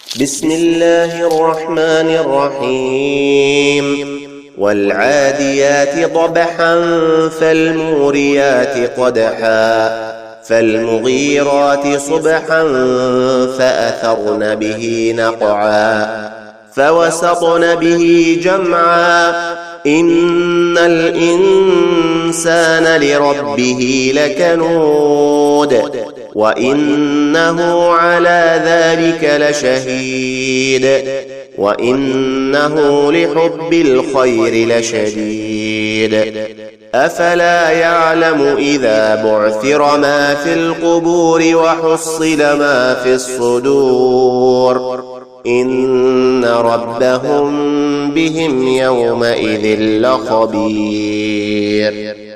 بسم الله الرحمن الرحيم والعاديات ضبحا فالموريات قدحا فالمغيرات صبحا فأثرن به نقعا فوسطن به جمعا إن الإنسان لربه لكنود وإنه على ذلك لشهيد وإنه لحب الخير لشديد أفلا يعلم إذا بعثر ما في القبور وحصل ما في الصدور إن ربهم بهم يومئذ لخبير.